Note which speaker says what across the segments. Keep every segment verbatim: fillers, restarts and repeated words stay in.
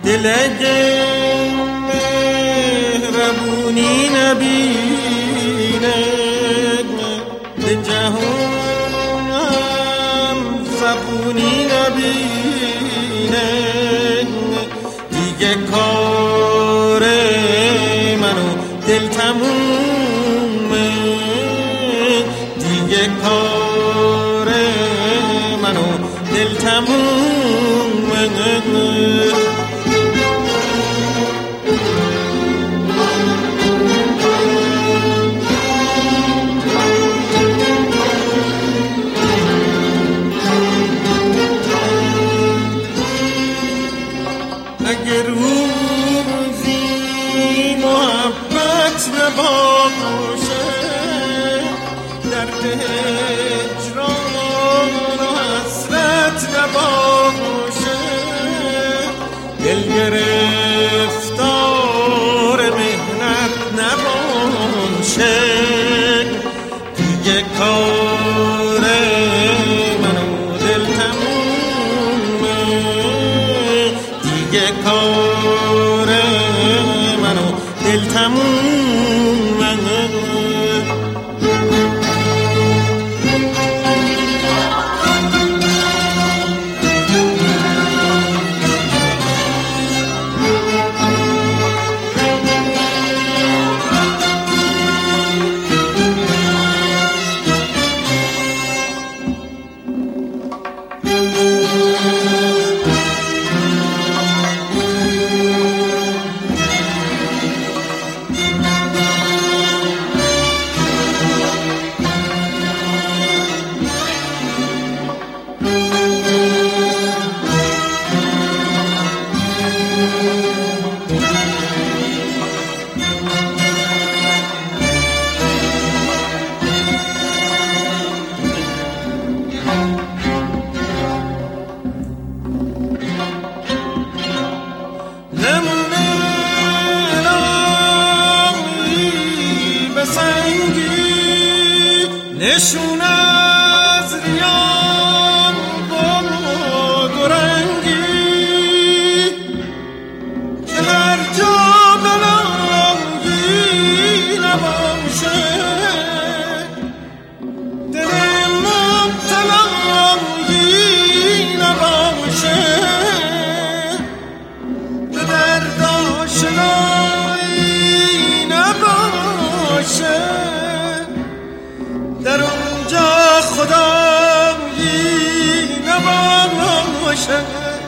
Speaker 1: دلگه مهربونی نبینه به جهانم زبونی نبینه دیگه کار منو دل تمومه دیگه کار منو دل تمومه اگر روزی محبت نباشه درد هجران و حسرت نباشه دل گرفتار مهنت نباشه دیگه کار منو دل تمومه دیگه کار منو دل تمومه نشون از ریان گل و رنگی که هر جا بلنگی نباشه دل مبتلنگی نباشه به درد آشنایی نباشه در اونجا خدایی نباشه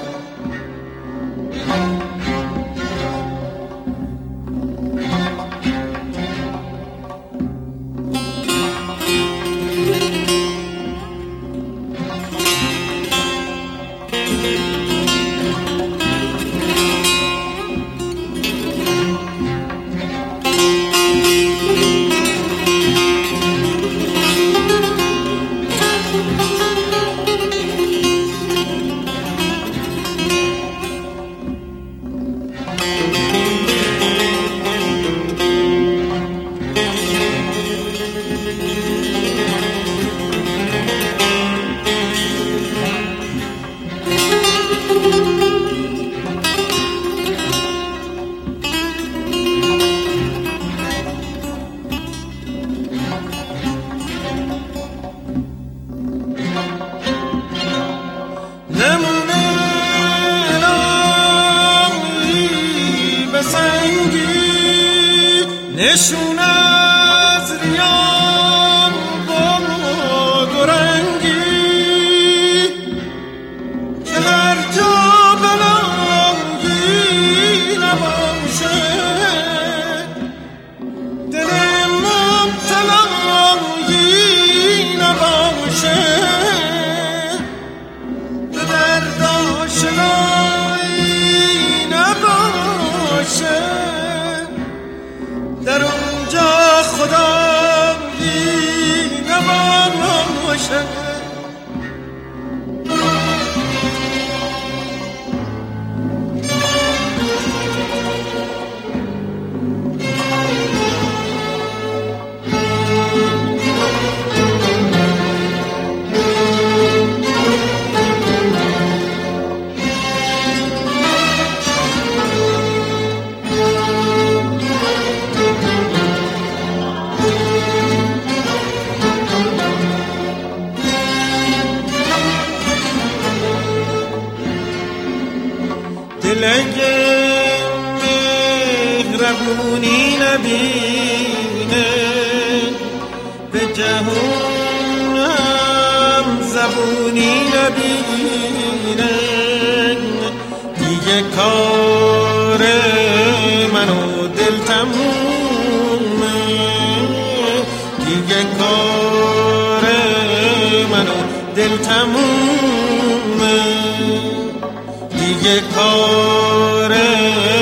Speaker 1: نشون از ریان گل و رنگی که هر جا بلنگی نباشه دل مبتلنگی نباشه به درد آشنایی نباشه در اونجا خدایی نباشه دلگه مهربونی نبینه به جهونم زبونی نبینه دیگه کار منو دل تمومه دیگه کار منو دل تمومه دیگه کار